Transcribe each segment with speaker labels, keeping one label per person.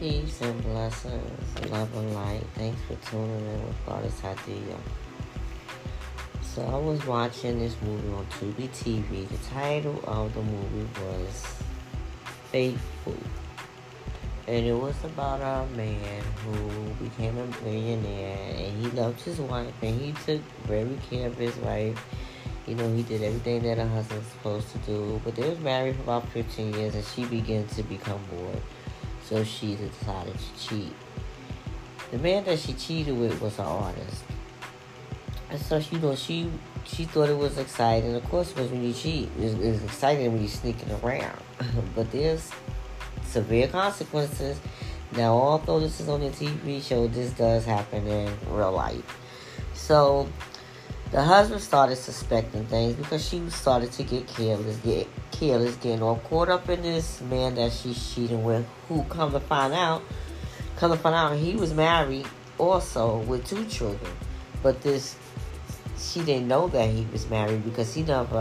Speaker 1: Peace and blessings, love and light. Thanks for tuning in with Goddess Hadiyah. So I was watching this movie on Tubi TV. The title of the movie was Faithful. And it was about a man who became a millionaire and he loved his wife and he took very care of his wife. You know, he did everything that a husband's supposed to do. But they was married for about 15 years and she began to become bored. So she decided to cheat. The man that she cheated with was an artist. And so, she thought it was exciting. Of course, when you cheat, it's exciting when you're sneaking around. But there's severe consequences. Now, although this is on a TV show, this does happen in real life. So, the husband started suspecting things because she started to get careless, getting all caught up in this man that she's cheating with, who come to find out, he was married also with 2 children. But she didn't know that he was married because he never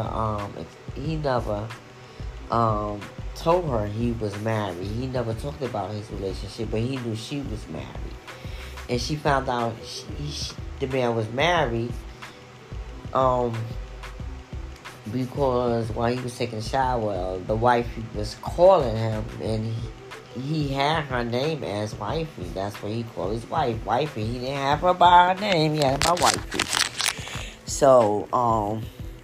Speaker 1: told her he was married. He never talked about his relationship, but he knew she was married. And she found out the man was married because while he was taking a shower, the wife was calling him, and he had her name as wifey. That's what he called his wife, wifey. He didn't have her by her name. He had her by wifey. So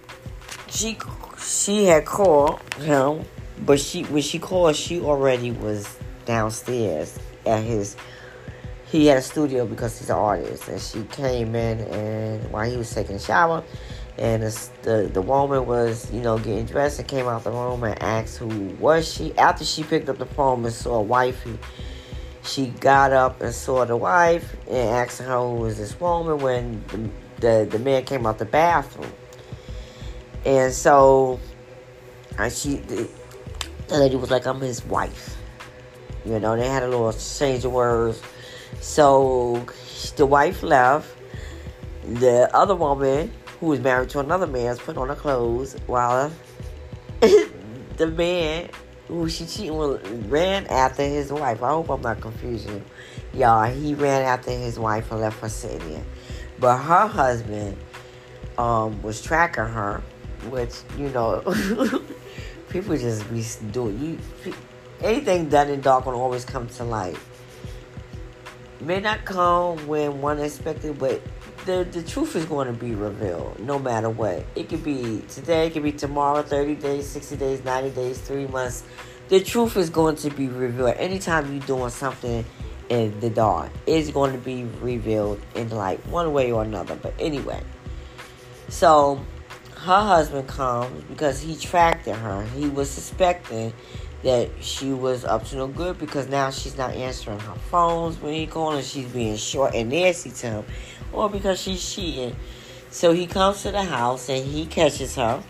Speaker 1: she had called him, but when she called, she already was downstairs at his. He had a studio because he's an artist, and she came in and while he was taking a shower, and the woman was, getting dressed and came out the room and asked who was she. After she picked up the phone and saw wifey, she got up and saw the wife and asked her who was this woman when the man came out the bathroom. And so the lady was like, I'm his wife. They had a little exchange of words. So the wife left. The other woman, who was married to another man, was putting on her clothes while the man who she cheated with ran after his wife. I hope I'm not confusing y'all. He ran after his wife and left her sitting there. But her husband was tracking her, which, people just be doing. Anything done in dark will always come to light. May not come when one expected, but the truth is going to be revealed no matter what. It could be today, it could be tomorrow, 30 days, 60 days, 90 days, 3 months. The truth is going to be revealed. Anytime you're doing something in the dark, it's going to be revealed in light, one way or another. But anyway, so her husband comes because he tracked her. He was suspecting that she was up to no good because now she's not answering her phones when he calls and she's being short and nasty to him, or because she's cheating. So he comes to the house and he catches her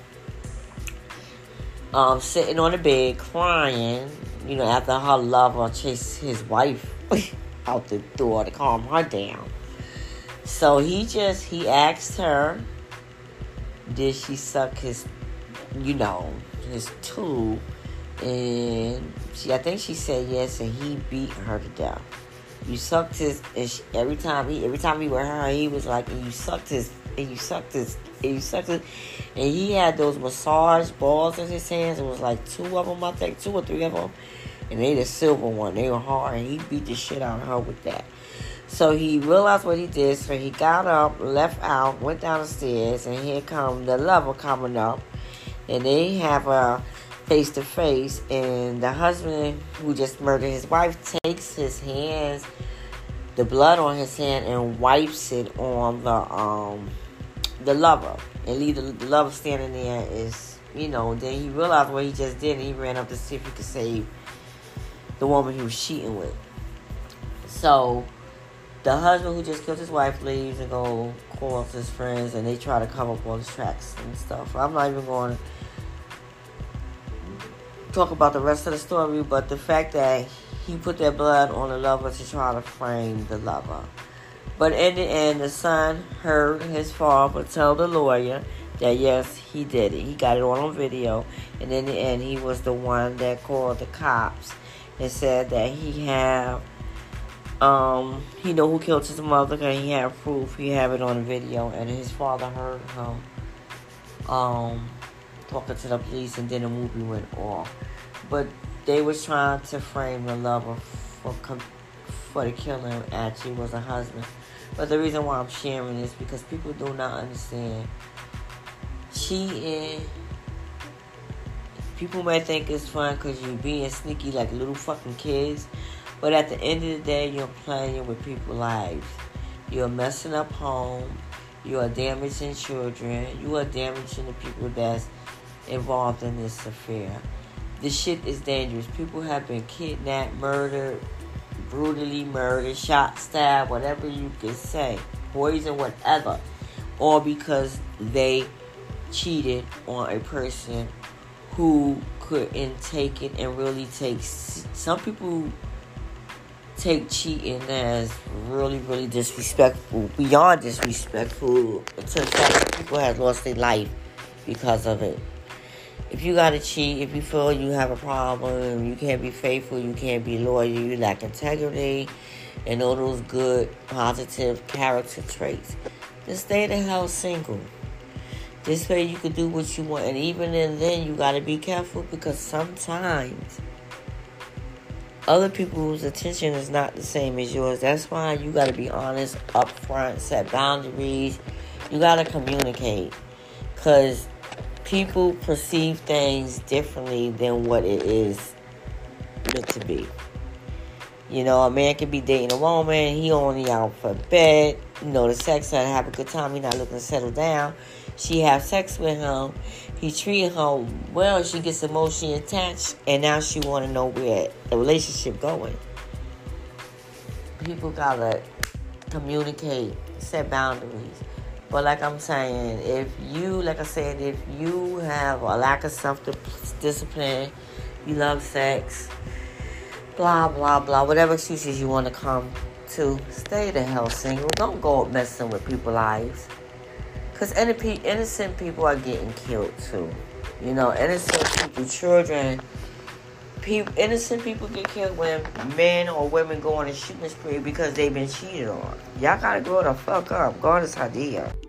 Speaker 1: sitting on the bed crying, after her lover chased his wife out the door to calm her down. So he asked her, did she suck his tube? And I think she said yes, and he beat her to death. You sucked his, and every time he with her, he was like, and you sucked his, and you sucked his, and you sucked his, and he had those massage balls in his hands. It was like 2 of them, I think, 2 or 3 of them, and they the silver one. They were hard, and he beat the shit out of her with that. So he realized what he did, so he got up, left out, went down the stairs, and here come the lover coming up, and they have a face to face, and the husband who just murdered his wife takes his hands, the blood on his hand, and wipes it on the lover, and leave the lover standing there. Then he realized what he just did, and he ran up to see if he could save the woman he was cheating with. So the husband who just killed his wife leaves and calls his friends, and they try to cover up all his tracks and stuff. I'm not even going to talk about the rest of the story, but the fact that he put that blood on the lover to try to frame the lover. But in the end, the son heard his father tell the lawyer that yes, he did it. He got it all on video. And in the end, he was the one that called the cops and said that he had He know who killed his mother because he had proof. He had it on video, and his father heard him talking to the police, and then the movie went off. But they was trying to frame the lover for the killing. Actually, was a husband. But the reason why I'm sharing this because people do not understand cheating. People may think it's fun because you're being sneaky like little fucking kids. But at the end of the day, you're playing with people's lives. You're messing up homes. You are damaging children. You are damaging the people that's involved in this affair. This shit is dangerous. People have been kidnapped, murdered, brutally murdered, shot, stabbed, whatever you can say. Poison, whatever. All because they cheated on a person who couldn't take it and really take. Some people take cheating as really, really disrespectful, beyond disrespectful, until the fact that people have lost their life because of it. If you gotta cheat, if you feel you have a problem, you can't be faithful, you can't be loyal, you lack integrity, and all those good, positive character traits, then stay the hell single. This way you can do what you want, and even then you gotta be careful because sometimes other people's attention is not the same as yours. That's why you got to be honest, upfront, set boundaries. You got to communicate. Because people perceive things differently than what it is meant to be. You know, a man could be dating a woman. He only out for bed. You know, the sex, have a good time. He not looking to settle down. She have sex with him. He treated her well. She gets emotionally attached. And now she want to know where the relationship going. People got to communicate, set boundaries. But like I'm saying, if you have a lack of self-discipline, you love sex, blah, blah, blah, whatever excuses you want to come to, stay the hell single. Don't go messing with people's lives. Because innocent people are getting killed too. You know, innocent people, children, innocent people get killed when men or women go on a shooting spree because they've been cheated on. Y'all gotta grow the fuck up. God is Hadia.